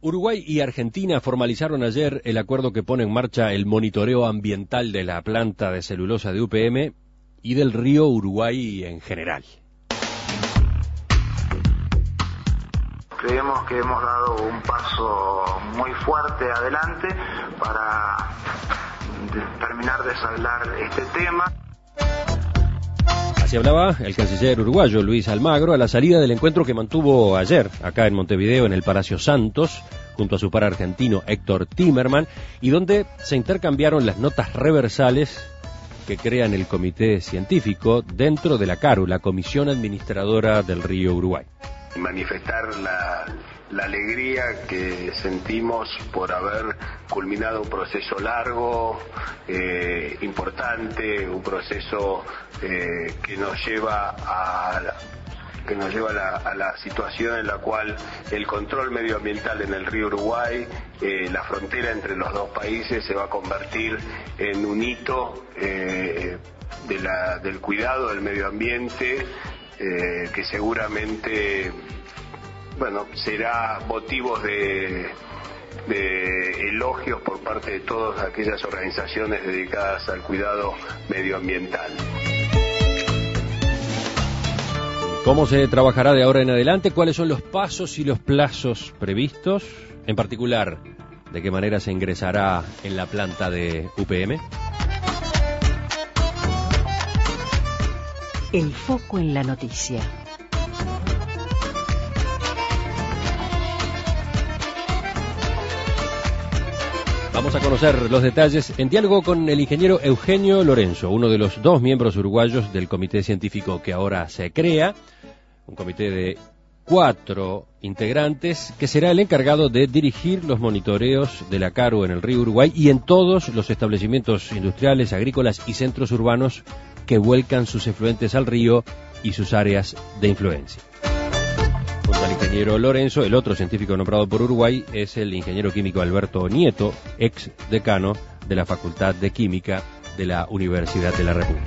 Uruguay y Argentina formalizaron ayer el acuerdo que pone en marcha el monitoreo ambiental de la planta de celulosa de UPM y del río Uruguay en general. Creemos que hemos dado un paso muy fuerte adelante para terminar de saldar este tema. Así hablaba el canciller uruguayo Luis Almagro a la salida del encuentro que mantuvo ayer acá en Montevideo en el Palacio Santos junto a su par argentino Héctor Timerman, y donde se intercambiaron las notas reversales que crean el comité científico dentro de la CARU, la Comisión Administradora del Río Uruguay. Manifestar la alegría que sentimos por haber culminado un proceso largo, importante, un proceso que nos lleva a la situación en la cual el control medioambiental en el río Uruguay, la frontera entre los dos países, se va a convertir en un hito del cuidado del medio ambiente, que seguramente será motivo de elogios por parte de todas aquellas organizaciones dedicadas al cuidado medioambiental. ¿Cómo se trabajará de ahora en adelante? ¿Cuáles son los pasos y los plazos previstos? En particular, ¿de qué manera se ingresará en la planta de UPM? El foco en la noticia. Vamos a conocer los detalles en diálogo con el ingeniero Eugenio Lorenzo, uno de los dos miembros uruguayos del comité científico que ahora se crea, un comité de 4 integrantes que será el encargado de dirigir los monitoreos de la CARU en el río Uruguay y en todos los establecimientos industriales, agrícolas y centros urbanos que vuelcan sus efluentes al río y sus áreas de influencia. Junto al ingeniero Lorenzo, el otro científico nombrado por Uruguay es el ingeniero químico Alberto Nieto, ex decano de la Facultad de Química de la Universidad de la República.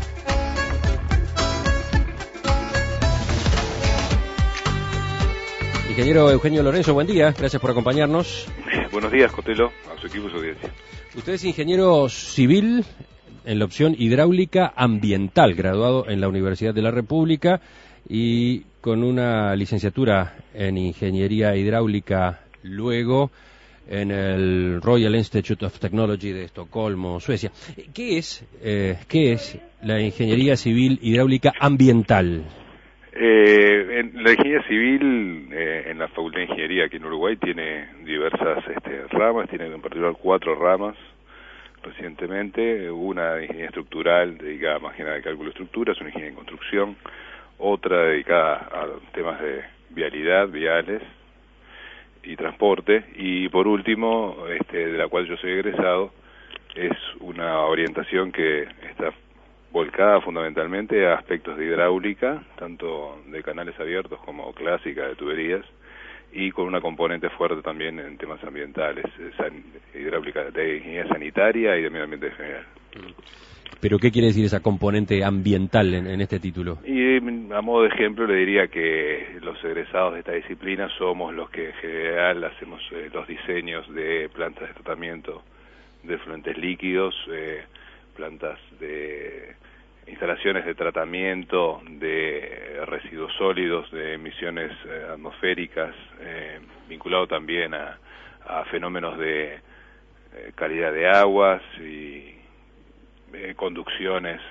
Ingeniero Eugenio Lorenzo, buen día, gracias por acompañarnos. Buenos días, Cotelo, a su equipo y su audiencia. Usted es ingeniero civil en la opción hidráulica ambiental, graduado en la Universidad de la República y con una licenciatura en ingeniería hidráulica luego en el Royal Institute of Technology de Estocolmo, Suecia. ¿Qué es la ingeniería civil hidráulica ambiental? En la ingeniería civil, en la Facultad de Ingeniería aquí en Uruguay, tiene diversas ramas, tiene en particular 4 ramas. Recientemente, una de ingeniería estructural dedicada más que nada al cálculo de estructuras, una ingeniería en construcción, otra dedicada a temas de vialidad, viales y transporte, y por último, de la cual yo soy egresado, es una orientación que está volcada fundamentalmente a aspectos de hidráulica, tanto de canales abiertos como clásica de tuberías, y con una componente fuerte también en temas ambientales, hidráulica de ingeniería sanitaria y de medio ambiente en general. ¿Pero qué quiere decir esa componente ambiental en este título? Y a modo de ejemplo le diría que los egresados de esta disciplina somos los que en general hacemos los diseños de plantas de tratamiento de efluentes líquidos, plantas de instalaciones de tratamiento de residuos sólidos, de emisiones atmosféricas, vinculado también a fenómenos de calidad de aguas y conducciones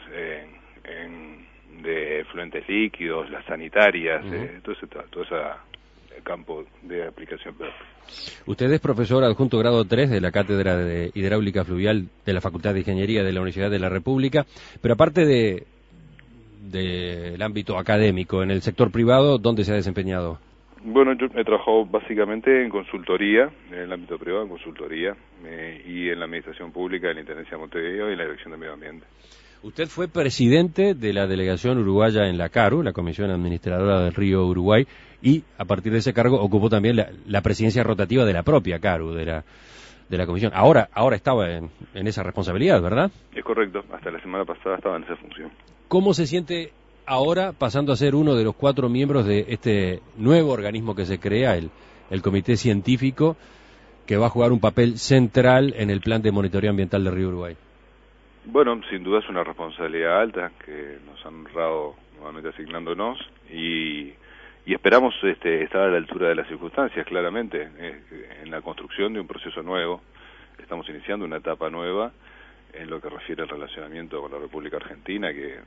de efluentes líquidos, las sanitarias, todo ese campo de aplicación. Usted es profesor adjunto grado 3 de la Cátedra de Hidráulica Fluvial de la Facultad de Ingeniería de la Universidad de la República, pero aparte del ámbito académico, en el sector privado, ¿dónde se ha desempeñado? Bueno, yo he trabajado básicamente en consultoría, en el ámbito privado, en consultoría, y en la administración pública de la Intendencia de Montevideo y en la Dirección de Medio Ambiente. Usted fue presidente de la delegación uruguaya en la CARU, la Comisión Administradora del Río Uruguay, y a partir de ese cargo ocupó también la presidencia rotativa de la propia CARU, de la Comisión. Ahora estaba en esa responsabilidad, ¿verdad? Es correcto, hasta la semana pasada estaba en esa función. ¿Cómo se siente ahora pasando a ser uno de los 4 miembros de este nuevo organismo que se crea, el Comité Científico, que va a jugar un papel central en el plan de monitoreo ambiental del río Uruguay. Bueno, sin duda es una responsabilidad alta que nos han honrado nuevamente asignándonos y esperamos estar a la altura de las circunstancias, claramente, en la construcción de un proceso nuevo. Estamos iniciando una etapa nueva en lo que refiere al relacionamiento con la República Argentina, que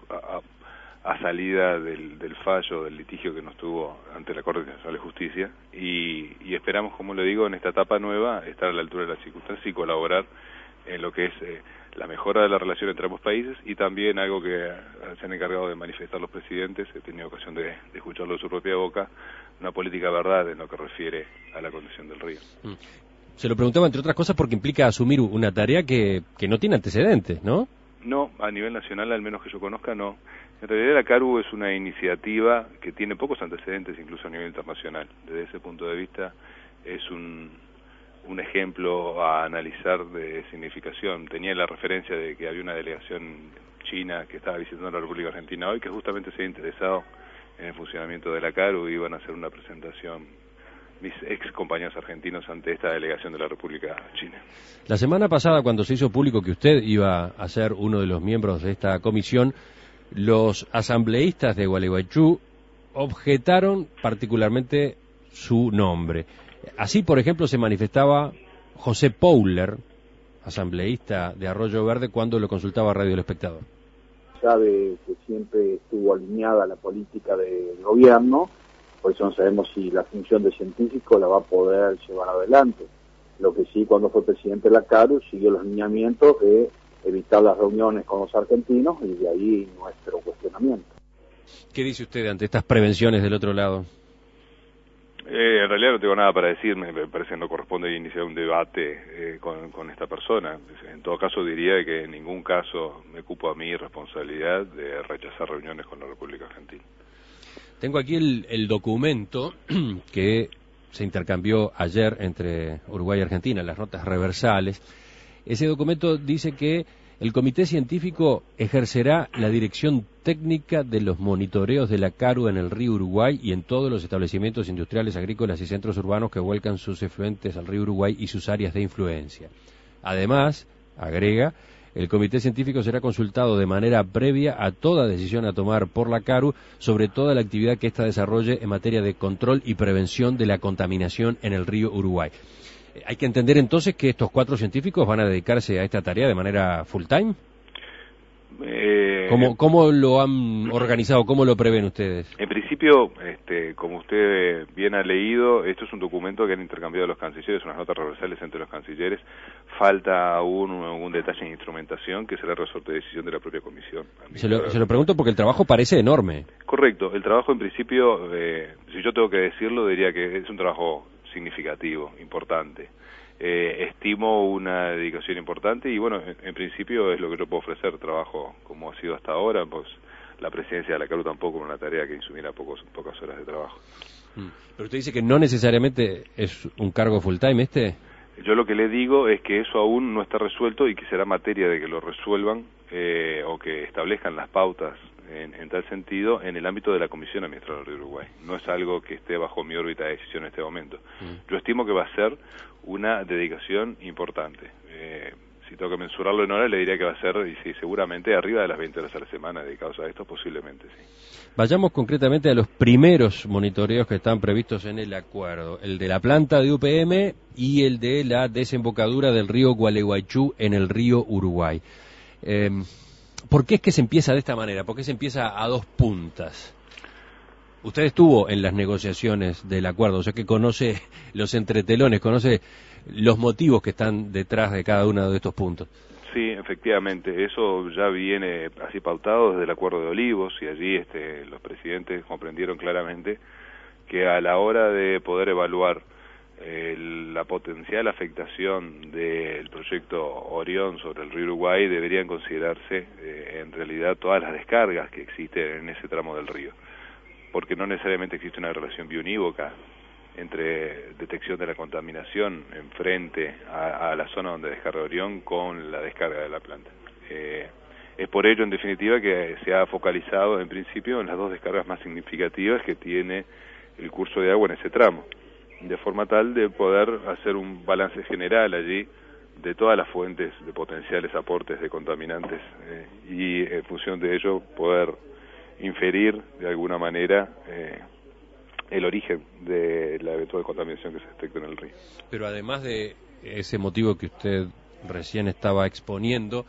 a salida del fallo, del litigio que nos tuvo ante la Corte Internacional de Justicia, y esperamos, como le digo, en esta etapa nueva, estar a la altura de las circunstancias y colaborar en lo que es la mejora de la relación entre ambos países, y también algo que se han encargado de manifestar los presidentes, he tenido ocasión de escucharlo de su propia boca, una política de verdad en lo que refiere a la condición del río. Se lo preguntaba, entre otras cosas, porque implica asumir una tarea que no tiene antecedentes, ¿no? No, a nivel nacional, al menos que yo conozca, no. En realidad la CARU es una iniciativa que tiene pocos antecedentes, incluso a nivel internacional. Desde ese punto de vista es un ejemplo a analizar de significación. Tenía la referencia de que había una delegación china que estaba visitando la República Argentina hoy, que justamente se ha interesado en el funcionamiento de la CARU, y iban a hacer una presentación mis ex compañeros argentinos ante esta delegación de la República China. La semana pasada, cuando se hizo público que usted iba a ser uno de los miembros de esta comisión, los asambleístas de Gualeguaychú objetaron particularmente su nombre. Así, por ejemplo, se manifestaba José Pouler, asambleísta de Arroyo Verde, cuando lo consultaba Radio El Espectador. Sabe que siempre estuvo alineada a la política del gobierno, por eso no sabemos si la función de científico la va a poder llevar adelante. Lo que sí, cuando fue presidente de la CARU, siguió los lineamientos de evitar las reuniones con los argentinos, y de ahí nuestro cuestionamiento. ¿Qué dice usted ante estas prevenciones del otro lado? En realidad no tengo nada para decir, me parece que no corresponde iniciar un debate con esta persona. En todo caso diría que en ningún caso me cupo a mí responsabilidad de rechazar reuniones con la República Argentina. Tengo aquí el documento que se intercambió ayer entre Uruguay y Argentina, las notas reversales. Ese documento dice que el Comité Científico ejercerá la dirección técnica de los monitoreos de la CARU en el río Uruguay y en todos los establecimientos industriales, agrícolas y centros urbanos que vuelcan sus efluentes al río Uruguay y sus áreas de influencia. Además, agrega, el Comité Científico será consultado de manera previa a toda decisión a tomar por la CARU sobre toda la actividad que ésta desarrolle en materia de control y prevención de la contaminación en el río Uruguay. Hay que entender entonces que estos 4 científicos van a dedicarse a esta tarea de manera full time. ¿Cómo lo han organizado? ¿Cómo lo prevén ustedes? En principio, como usted bien ha leído, esto es un documento que han intercambiado los cancilleres, unas notas reversales entre los cancilleres. Falta aún un detalle en instrumentación que será resorte de decisión de la propia comisión. Se lo pregunto porque el trabajo parece enorme. Correcto, el trabajo en principio, si yo tengo que decirlo, diría que es un trabajo significativo, importante. Estimo una dedicación importante y bueno, en principio es lo que yo puedo ofrecer, trabajo como ha sido hasta ahora, pues la presidencia de la CARU tampoco era una tarea que insumiera pocas horas de trabajo. Pero usted dice que no necesariamente es un cargo full time Yo lo que le digo es que eso aún no está resuelto y que será materia de que lo resuelvan o que establezcan las pautas en tal sentido en el ámbito de la Comisión Administradora del Uruguay. No es algo que esté bajo mi órbita de decisión en este momento. Yo estimo que va a ser una dedicación importante. Si tengo que mensurarlo en horas, le diría que va a ser, y sí, seguramente arriba de las 20 horas a la semana dedicados a esto, posiblemente, sí. Vayamos concretamente a los primeros monitoreos que están previstos en el acuerdo, el de la planta de UPM y el de la desembocadura del río Gualeguaychú en el río Uruguay. ¿Por qué es que se empieza de esta manera? ¿Por qué se empieza a 2 puntas? Usted estuvo en las negociaciones del acuerdo, o sea que conoce los entretelones, conoce los motivos que están detrás de cada uno de estos puntos. Sí, efectivamente, eso ya viene así pautado desde el Acuerdo de Olivos, y allí los presidentes comprendieron claramente que a la hora de poder evaluar la potencial afectación del proyecto Orión sobre el río Uruguay deberían considerarse en realidad todas las descargas que existen en ese tramo del río, porque no necesariamente existe una relación bionívoca entre detección de la contaminación en frente a la zona donde descarga Orión con la descarga de la planta. Es por ello, en definitiva, que se ha focalizado en principio en las 2 descargas más significativas que tiene el curso de agua en ese tramo. de forma tal de poder hacer un balance general allí de todas las fuentes de potenciales aportes de contaminantes y en función de ello poder inferir de alguna manera el origen de la eventual contaminación que se detecta en el río. Pero además de ese motivo que usted recién estaba exponiendo,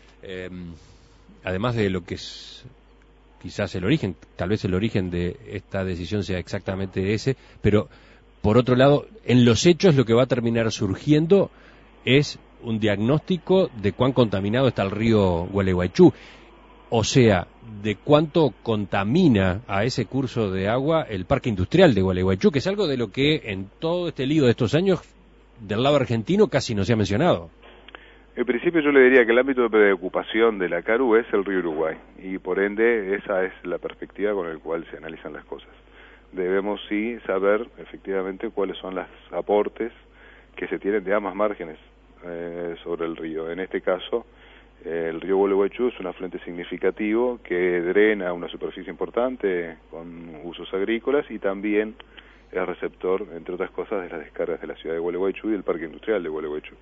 además de lo que es quizás el origen, tal vez el origen de esta decisión sea exactamente ese, pero por otro lado, en los hechos lo que va a terminar surgiendo es un diagnóstico de cuán contaminado está el río Gualeguaychú, o sea, de cuánto contamina a ese curso de agua el parque industrial de Gualeguaychú, que es algo de lo que en todo este lío de estos años del lado argentino casi no se ha mencionado. En principio yo le diría que el ámbito de preocupación de la CARU es el río Uruguay y por ende esa es la perspectiva con la cual se analizan las cosas. Debemos sí saber efectivamente cuáles son los aportes que se tienen de ambas márgenes sobre el río. En este caso, el río Gualeguaychú es un afluente significativo que drena una superficie importante con usos agrícolas y también es receptor, entre otras cosas, de las descargas de la ciudad de Gualeguaychú y del parque industrial de Gualeguaychú.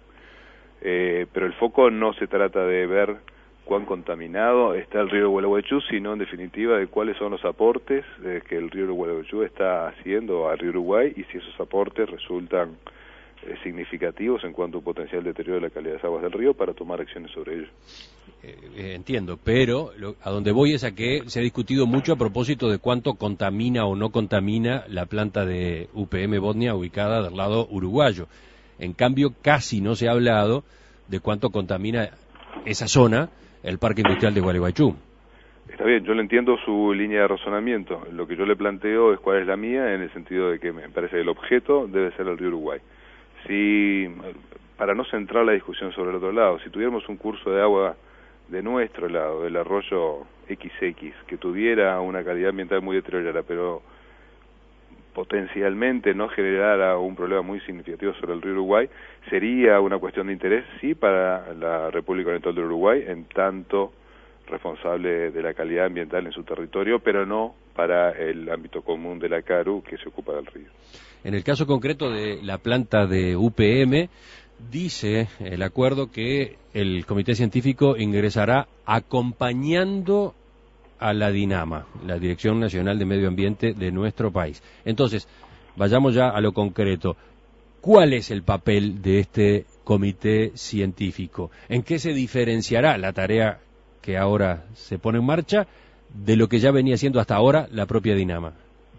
Pero el foco no se trata de ver cuán contaminado está el río Gualeguaychú, sino en definitiva de cuáles son los aportes que el río Gualeguaychú está haciendo al río Uruguay y si esos aportes resultan significativos en cuanto a potencial deterioro de la calidad de las aguas del río para tomar acciones sobre ello. Entiendo, pero a donde voy es a que se ha discutido mucho a propósito de cuánto contamina o no contamina la planta de UPM Botnia ubicada del lado uruguayo. En cambio, casi no se ha hablado de cuánto contamina esa zona el parque industrial de Gualeguaychú. Está bien, yo le entiendo su línea de razonamiento. Lo que yo le planteo es cuál es la mía, en el sentido de que me parece que el objeto debe ser el río Uruguay. Si, para no centrar la discusión sobre el otro lado, si tuviéramos un curso de agua de nuestro lado, del arroyo XX, que tuviera una calidad ambiental muy deteriorada, pero potencialmente no generara un problema muy significativo sobre el río Uruguay, sería una cuestión de interés, sí, para la República Oriental del Uruguay, en tanto responsable de la calidad ambiental en su territorio, pero no para el ámbito común de la CARU que se ocupa del río. En el caso concreto de la planta de UPM, dice el acuerdo que el comité científico ingresará acompañando a la DINAMA, la Dirección Nacional de Medio Ambiente de nuestro país. Entonces, vayamos ya a lo concreto. ¿Cuál es el papel de este comité científico? ¿En qué se diferenciará la tarea que ahora se pone en marcha de lo que ya venía siendo hasta ahora la propia DINAMA?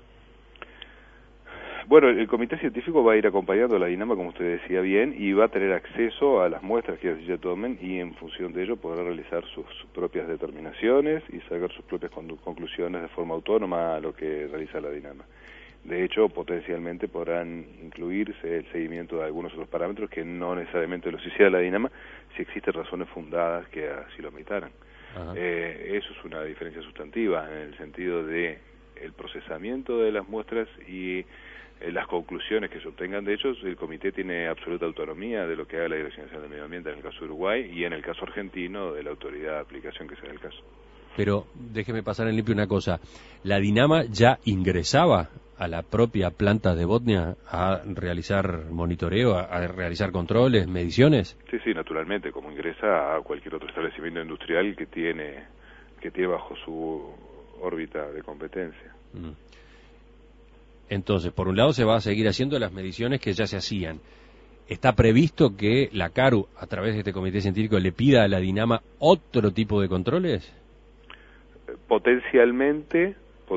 Bueno, el comité científico va a ir acompañando a la DINAMA, como usted decía bien, y va a tener acceso a las muestras que se tomen y en función de ello podrá realizar sus propias determinaciones y sacar sus propias conclusiones de forma autónoma a lo que realiza la DINAMA. De hecho, potencialmente podrán incluirse el seguimiento de algunos otros parámetros que no necesariamente los hiciera la DINAMA si existen razones fundadas que así lo omitaran. Eso es una diferencia sustantiva en el sentido de el procesamiento de las muestras y las conclusiones que se obtengan de ellos. El comité tiene absoluta autonomía de lo que haga la Dirección Nacional de Medio Ambiente en el caso de Uruguay y en el caso argentino de la autoridad de aplicación que sea el caso. Pero déjeme pasar en limpio una cosa. ¿La DINAMA ya ingresaba a la propia planta de Botnia a realizar monitoreo, a realizar controles, mediciones? Sí, naturalmente, como ingresa a cualquier otro establecimiento industrial que tiene bajo su órbita de competencia. Entonces, por un lado se va a seguir haciendo las mediciones que ya se hacían. ¿Está previsto que la CARU, a través de este comité científico, le pida a la DINAMA otro tipo de controles? Potencialmente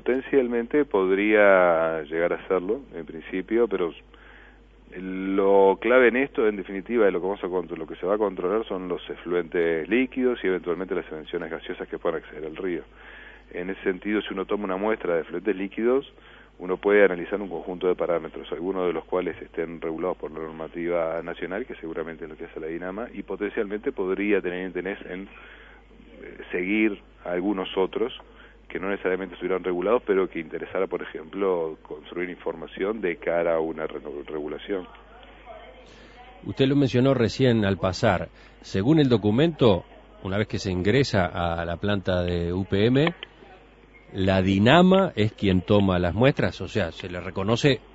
podría llegar a hacerlo, en principio, pero lo clave en esto, en definitiva, de lo que se va a controlar son los efluentes líquidos y eventualmente las emisiones gaseosas que puedan acceder al río. En ese sentido, si uno toma una muestra de efluentes líquidos, uno puede analizar un conjunto de parámetros, algunos de los cuales estén regulados por la normativa nacional, que seguramente es lo que hace la DINAMA, y potencialmente podría tener interés en seguir a algunos otros que no necesariamente estuvieran regulados, pero que interesara, por ejemplo, construir información de cara a una regulación. Usted lo mencionó recién al pasar. Según el documento, una vez que se ingresa a la planta de UPM, la DINAMA es quien toma las muestras, o sea, se le reconoce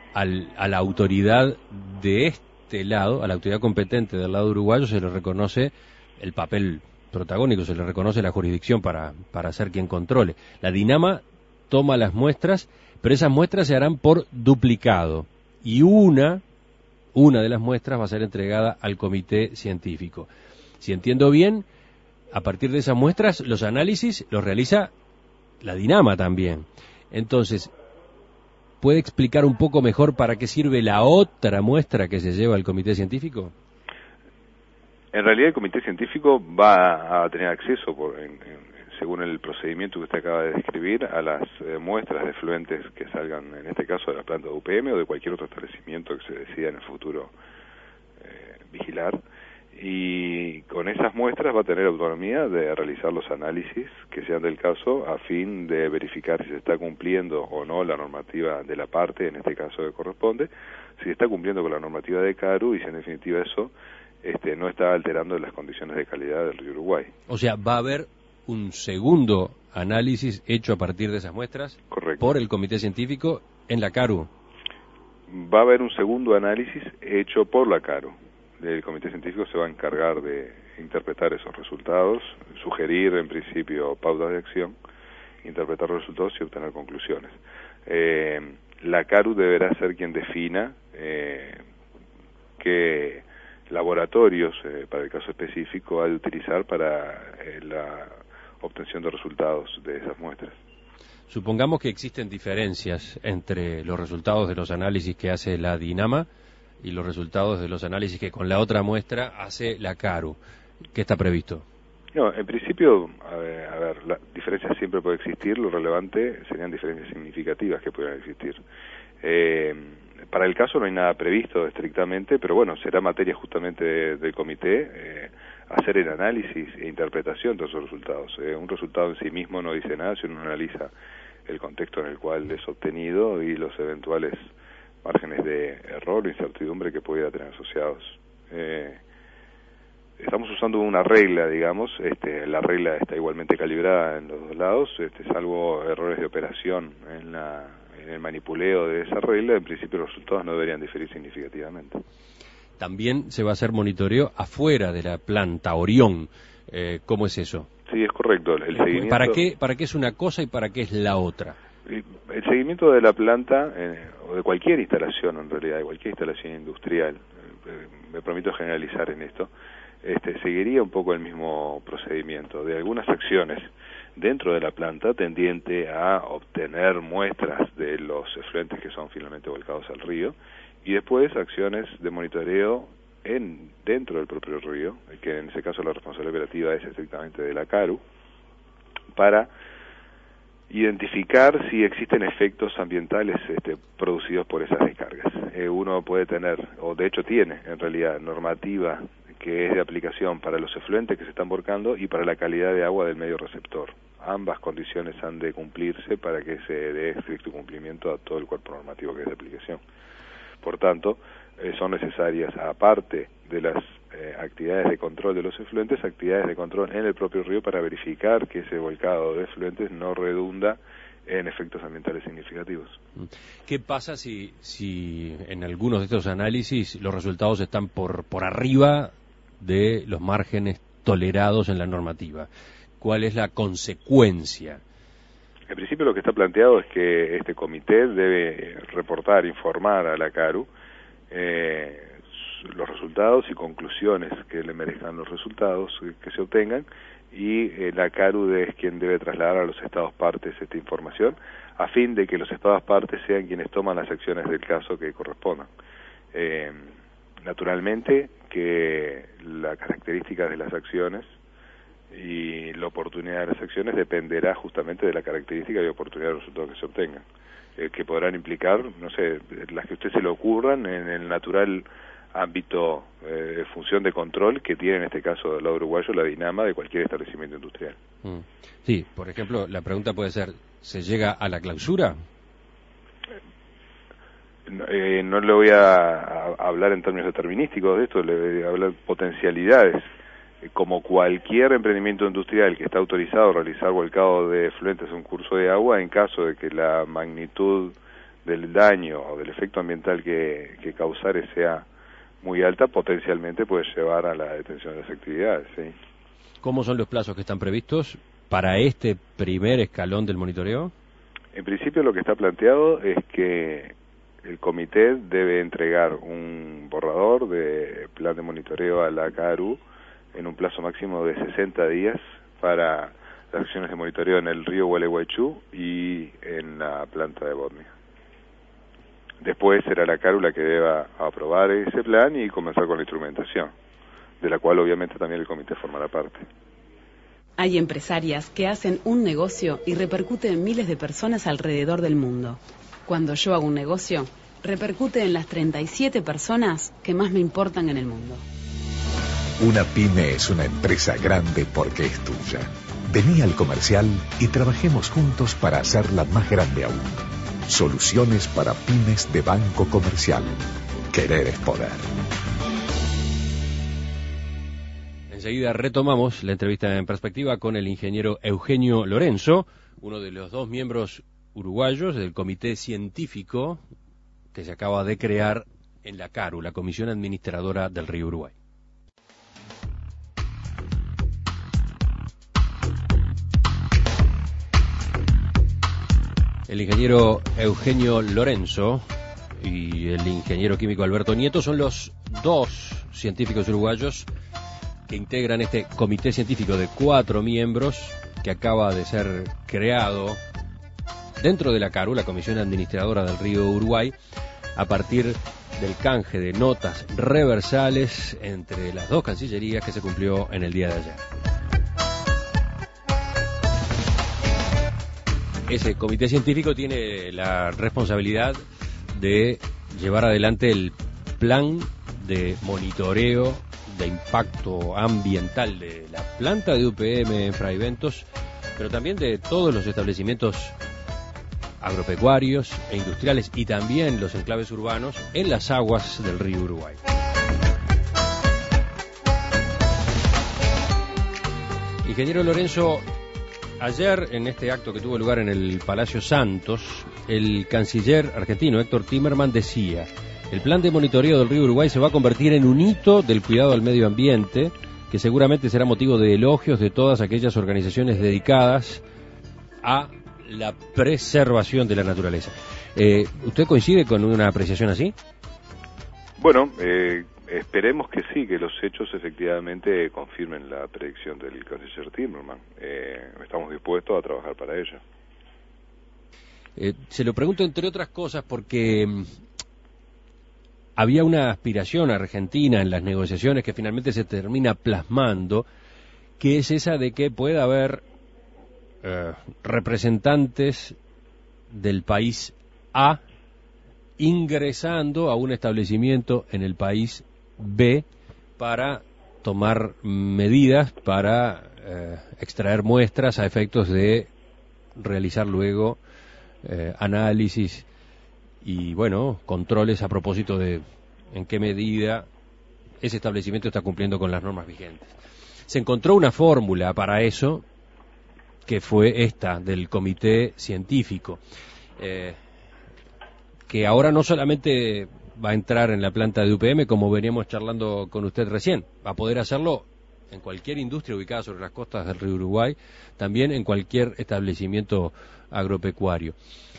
a la autoridad de este lado, a la autoridad competente del lado uruguayo, se le reconoce el papel protagónico, se le reconoce la jurisdicción para ser quien controle. La DINAMA toma las muestras, pero esas muestras se harán por duplicado, y una de las muestras va a ser entregada al comité científico. Si entiendo bien, a partir de esas muestras, los análisis los realiza la DINAMA también. Entonces, ¿puede explicar un poco mejor para qué sirve la otra muestra que se lleva al comité científico? En realidad el comité científico va a tener acceso, según el procedimiento que usted acaba de describir, a las muestras de efluentes que salgan, en este caso, de la planta de UPM o de cualquier otro establecimiento que se decida en el futuro vigilar. Y con esas muestras va a tener autonomía de realizar los análisis que sean del caso, a fin de verificar si se está cumpliendo o no la normativa de la parte, en este caso que corresponde, si se está cumpliendo con la normativa de CARU y si en definitiva eso no está alterando las condiciones de calidad del río Uruguay. O sea, va a haber un segundo análisis hecho a partir de esas muestras. Correcto. Por el comité científico en la CARU. Va a haber un segundo análisis hecho por la CARU. El comité científico se va a encargar de interpretar esos resultados, sugerir en principio pautas de acción, interpretar los resultados y obtener conclusiones. La CARU deberá ser quien defina qué laboratorios, para el caso específico, ha de utilizar para la obtención de resultados de esas muestras. Supongamos que existen diferencias entre los resultados de los análisis que hace la DINAMA y los resultados de los análisis que con la otra muestra hace la CARU. ¿Qué está previsto? No, en principio, a ver, la diferencia siempre puede existir, lo relevante serían diferencias significativas que pudieran existir. Para el caso no hay nada previsto estrictamente, pero bueno, será materia justamente del comité hacer el análisis e interpretación de esos resultados. Un resultado en sí mismo no dice nada si uno analiza el contexto en el cual es obtenido y los eventuales márgenes de error o incertidumbre que pudiera tener asociados. Estamos usando una regla, digamos, la regla está igualmente calibrada en los dos lados, salvo errores de operación en el manipuleo de esa regla, en principio los resultados no deberían diferir significativamente. También se va a hacer monitoreo afuera de la planta Orión. ¿Cómo es eso? Sí, es correcto. El seguimiento... ¿Para qué es una cosa y para qué es la otra? El seguimiento de la planta, o de cualquier instalación en realidad, de cualquier instalación industrial, me permito generalizar en esto, seguiría un poco el mismo procedimiento de algunas acciones dentro de la planta tendiente a obtener muestras de los efluentes que son finalmente volcados al río, y después acciones de monitoreo dentro del propio río, que en ese caso la responsabilidad operativa es estrictamente de la CARU, para identificar si existen efectos ambientales producidos por esas descargas. Uno puede tener, o de hecho tiene en realidad, normativa que es de aplicación para los efluentes que se están volcando y para la calidad de agua del medio receptor. Ambas condiciones han de cumplirse para que se dé estricto cumplimiento a todo el cuerpo normativo que es de aplicación. Por tanto, son necesarias, aparte de las actividades de control de los efluentes, actividades de control en el propio río para verificar que ese volcado de efluentes no redunda en efectos ambientales significativos. ¿Qué pasa si en algunos de estos análisis los resultados están por arriba de los márgenes tolerados en la normativa? ¿Cuál es la consecuencia? En principio lo que está planteado es que este comité debe reportar, informar a la CARU los resultados y conclusiones que le merezcan los resultados que se obtengan, y la CARU es quien debe trasladar a los estados partes esta información, a fin de que los estados partes sean quienes toman las acciones del caso que correspondan. Naturalmente que la característica de las acciones y la oportunidad de las acciones dependerá justamente de la característica y oportunidad de los resultados que se obtengan, que podrán implicar, no sé, las que a usted se le ocurran en el natural ámbito de función de control que tiene en este caso del lado uruguayo la DINAMA de cualquier establecimiento industrial. Sí, por ejemplo, la pregunta puede ser, ¿se llega a la clausura? No le voy a hablar en términos determinísticos de esto, le voy a hablar de potencialidades. Como cualquier emprendimiento industrial que está autorizado a realizar volcado de efluentes en un curso de agua, en caso de que la magnitud del daño o del efecto ambiental que causare sea muy alta, potencialmente puede llevar a la detención de las actividades, ¿sí? ¿Cómo son los plazos que están previstos para este primer escalón del monitoreo? En principio lo que está planteado es que el comité debe entregar un borrador de plan de monitoreo a la CARU en un plazo máximo de 60 días para las acciones de monitoreo en el río Gualeguaychú y en la planta de Bodnia. Después será la CARU la que deba aprobar ese plan y comenzar con la instrumentación, de la cual obviamente también el comité formará parte. Hay empresarias que hacen un negocio y repercute en miles de personas alrededor del mundo. Cuando yo hago un negocio, repercute en las 37 personas que más me importan en el mundo. Una pyme es una empresa grande porque es tuya. Vení al Comercial y trabajemos juntos para hacerla más grande aún. Soluciones para pymes de Banco Comercial. Querer es poder. Enseguida retomamos la entrevista en perspectiva con el ingeniero Eugenio Lorenzo, uno de los 2 miembros uruguayos del comité científico que se acaba de crear en la CARU, la Comisión Administradora del Río Uruguay. El ingeniero Eugenio Lorenzo y el ingeniero químico Alberto Nieto son los 2 científicos uruguayos que integran este comité científico de 4 miembros que acaba de ser creado dentro de la CARU, la Comisión Administradora del Río Uruguay, a partir del canje de notas reversales entre las 2 cancillerías que se cumplió en el día de ayer. Ese comité científico tiene la responsabilidad de llevar adelante el plan de monitoreo de impacto ambiental de la planta de UPM en Fray Bentos, pero también de todos los establecimientos agropecuarios e industriales y también los enclaves urbanos en las aguas del río Uruguay. Ingeniero Lorenzo, ayer en este acto que tuvo lugar en el Palacio Santos, el canciller argentino Héctor Timerman decía: el plan de monitoreo del río Uruguay se va a convertir en un hito del cuidado al medio ambiente, que seguramente será motivo de elogios de todas aquellas organizaciones dedicadas a la preservación de la naturaleza. ¿Usted coincide con una apreciación así? Bueno, esperemos que sí, que los hechos efectivamente confirmen la predicción del canciller Timerman. Estamos dispuestos a trabajar para ello. Se lo pregunto entre otras cosas porque había una aspiración argentina en las negociaciones que finalmente se termina plasmando, que es esa de que pueda haber representantes del país A ingresando a un establecimiento en el país B para tomar medidas para extraer muestras a efectos de realizar luego análisis y, bueno, controles a propósito de en qué medida ese establecimiento está cumpliendo con las normas vigentes. Se encontró una fórmula para eso, que fue esta, del comité científico, que ahora no solamente va a entrar en la planta de UPM, como veníamos charlando con usted recién, va a poder hacerlo en cualquier industria ubicada sobre las costas del río Uruguay, también en cualquier establecimiento agropecuario.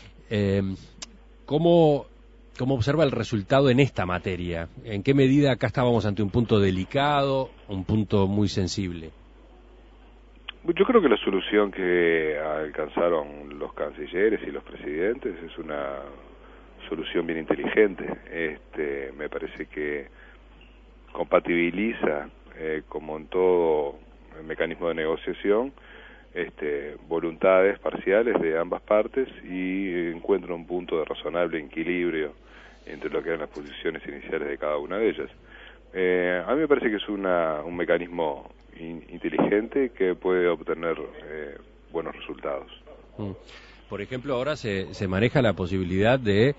¿Cómo observa el resultado en esta materia? ¿En qué medida acá estábamos ante un punto delicado, un punto muy sensible? Yo creo que la solución que alcanzaron los cancilleres y los presidentes es una solución bien inteligente. Me parece que compatibiliza, como en todo mecanismo de negociación, voluntades parciales de ambas partes y encuentra un punto de razonable equilibrio entre lo que eran las posiciones iniciales de cada una de ellas. A mí me parece que es un mecanismo inteligente que puede obtener buenos resultados. Por ejemplo, ahora se maneja la posibilidad de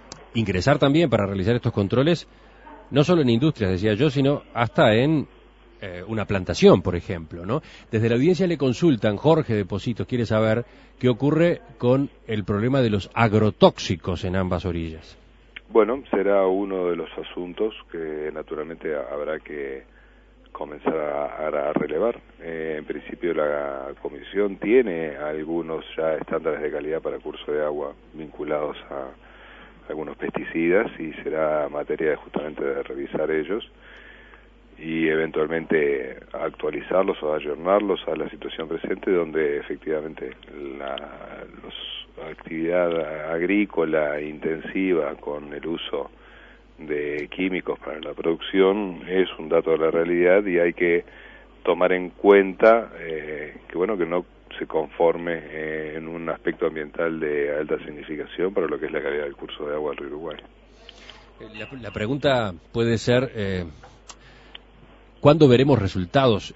ingresar también para realizar estos controles, no solo en industrias, decía yo, sino hasta en una plantación, por ejemplo, ¿no? Desde la audiencia le consultan, Jorge de Positos quiere saber qué ocurre con el problema de los agrotóxicos en ambas orillas. Bueno, será uno de los asuntos que naturalmente habrá que comenzar a relevar. En principio la comisión tiene algunos ya estándares de calidad para curso de agua vinculados a algunos pesticidas y será materia justamente de revisar ellos y eventualmente actualizarlos o ayornarlos a la situación presente, donde efectivamente la actividad agrícola intensiva con el uso de químicos para la producción es un dato de la realidad y hay que tomar en cuenta que bueno, que no se conforme en un aspecto ambiental de alta significación para lo que es la calidad del curso de agua del río Uruguay. La pregunta puede ser ¿cuándo veremos resultados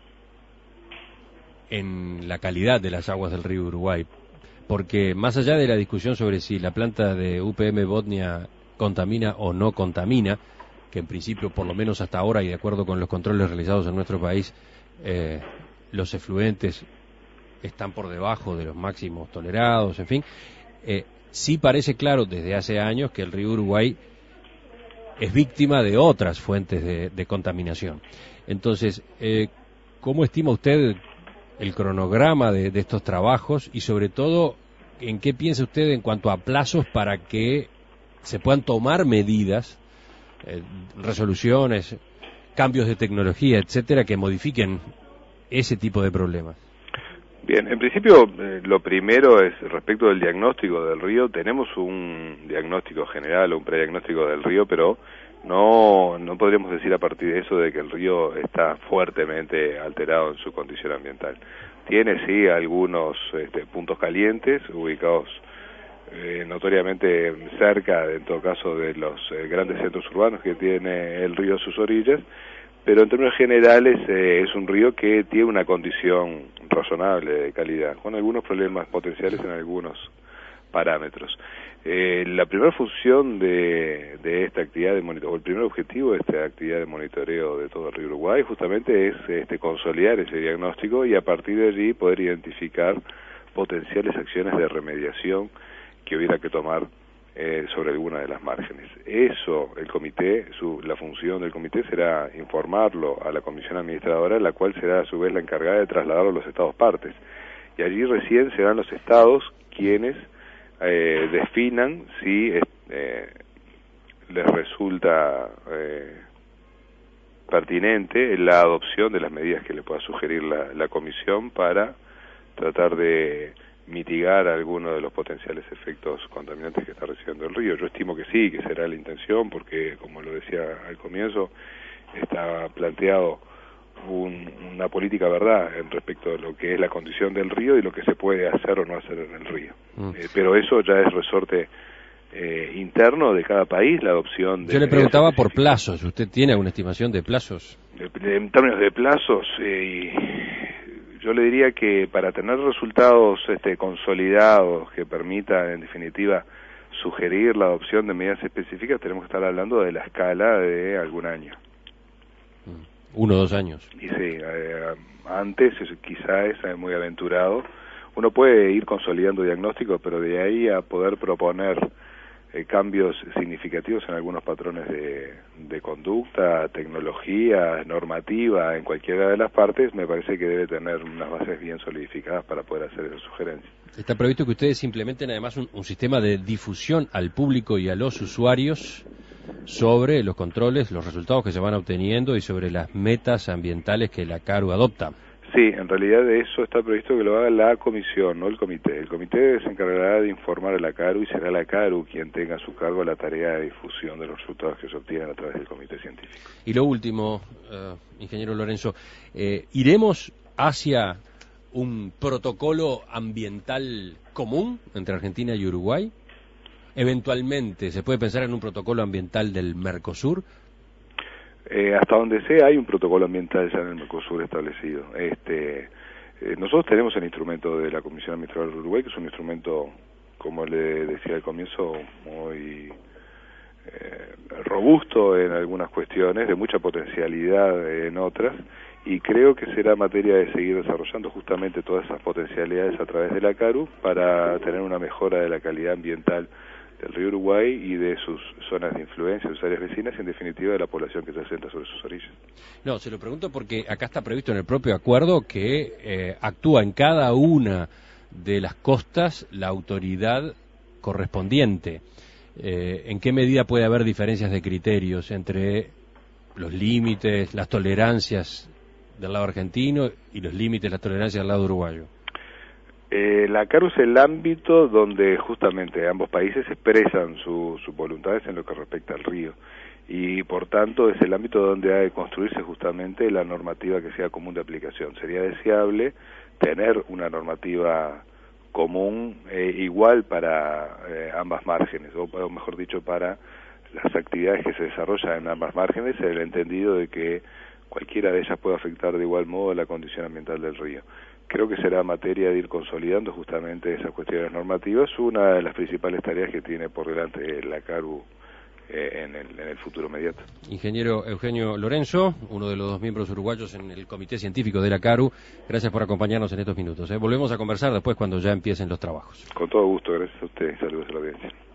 en la calidad de las aguas del río Uruguay? Porque más allá de la discusión sobre si la planta de UPM Botnia contamina o no contamina, que en principio, por lo menos hasta ahora y de acuerdo con los controles realizados en nuestro país, los efluentes están por debajo de los máximos tolerados, en fin, sí parece claro desde hace años que el río Uruguay es víctima de otras fuentes de contaminación. Entonces, ¿cómo estima usted el cronograma de estos trabajos y sobre todo en qué piensa usted en cuanto a plazos para que se puedan tomar medidas, resoluciones, cambios de tecnología, etcétera, que modifiquen ese tipo de problemas? Bien, en principio lo primero es respecto del diagnóstico del río. Tenemos un diagnóstico general o un prediagnóstico del río, pero no podríamos decir a partir de eso de que el río está fuertemente alterado en su condición ambiental. Tiene sí algunos puntos calientes ubicados notoriamente cerca, en todo caso, de los grandes centros urbanos que tiene el río a sus orillas, pero en términos generales es un río que tiene una condición razonable de calidad, con algunos problemas potenciales en algunos parámetros. La primera función de esta actividad de monitoreo, o el primer objetivo de esta actividad de monitoreo de todo el río Uruguay, justamente es consolidar ese diagnóstico y a partir de allí poder identificar potenciales acciones de remediación que hubiera que tomar sobre alguna de las márgenes. Eso, el comité, la función del comité será informarlo a la comisión administradora, la cual será a su vez la encargada de trasladarlo a los estados partes. Y allí recién serán los estados quienes definan si les resulta pertinente la adopción de las medidas que le pueda sugerir la comisión para tratar de mitigar algunos de los potenciales efectos contaminantes que está recibiendo el río. Yo estimo que sí, que será la intención, porque como lo decía al comienzo, está planteado una política verdad en respecto de lo que es la condición del río y lo que se puede hacer o no hacer en el río. Pero eso ya es resorte interno de cada país, la adopción de... Yo le preguntaba por plazos. ¿Usted tiene alguna estimación de plazos? En términos de plazos, yo le diría que para tener resultados consolidados que permitan, en definitiva, sugerir la adopción de medidas específicas, tenemos que estar hablando de la escala de algún año. 1 o 2 años. Y sí, antes quizá es muy aventurado. Uno puede ir consolidando diagnósticos, pero de ahí a poder proponer cambios significativos en algunos patrones de conducta, tecnología, normativa, en cualquiera de las partes, me parece que debe tener unas bases bien solidificadas para poder hacer esas sugerencias. Está previsto que ustedes implementen además un sistema de difusión al público y a los usuarios sobre los controles, los resultados que se van obteniendo y sobre las metas ambientales que la CARU adopta. Sí, en realidad de eso está previsto que lo haga la comisión, no el comité. El comité se encargará de informar a la CARU y será la CARU quien tenga a su cargo la tarea de difusión de los resultados que se obtienen a través del comité científico. Y lo último, ingeniero Lorenzo, ¿iremos hacia un protocolo ambiental común entre Argentina y Uruguay? Eventualmente, ¿se puede pensar en un protocolo ambiental del Mercosur? Hasta donde sé hay un protocolo ambiental ya en el Mercosur establecido. Nosotros tenemos el instrumento de la Comisión Administradora del Uruguay, que es un instrumento, como le decía al comienzo, muy robusto en algunas cuestiones, de mucha potencialidad en otras, y creo que será materia de seguir desarrollando justamente todas esas potencialidades a través de la CARU para tener una mejora de la calidad ambiental del río Uruguay y de sus zonas de influencia, sus áreas vecinas y en definitiva de la población que se asienta sobre sus orillas. No, se lo pregunto porque acá está previsto en el propio acuerdo que actúa en cada una de las costas la autoridad correspondiente. ¿En qué medida puede haber diferencias de criterios entre los límites, las tolerancias del lado argentino y los límites, las tolerancias del lado uruguayo? La CARU es el ámbito donde justamente ambos países expresan sus voluntades en lo que respecta al río y por tanto es el ámbito donde ha de construirse justamente la normativa que sea común de aplicación. Sería deseable tener una normativa común igual para ambas márgenes, o mejor dicho para las actividades que se desarrollan en ambas márgenes, en el entendido de que cualquiera de ellas puede afectar de igual modo la condición ambiental del río. Creo que será materia de ir consolidando justamente esas cuestiones normativas, una de las principales tareas que tiene por delante la CARU en el futuro inmediato. Ingeniero Eugenio Lorenzo, uno de los 2 miembros uruguayos en el Comité Científico de la CARU, gracias por acompañarnos en estos minutos. Volvemos a conversar después cuando ya empiecen los trabajos. Con todo gusto, gracias a usted y saludos a la audiencia.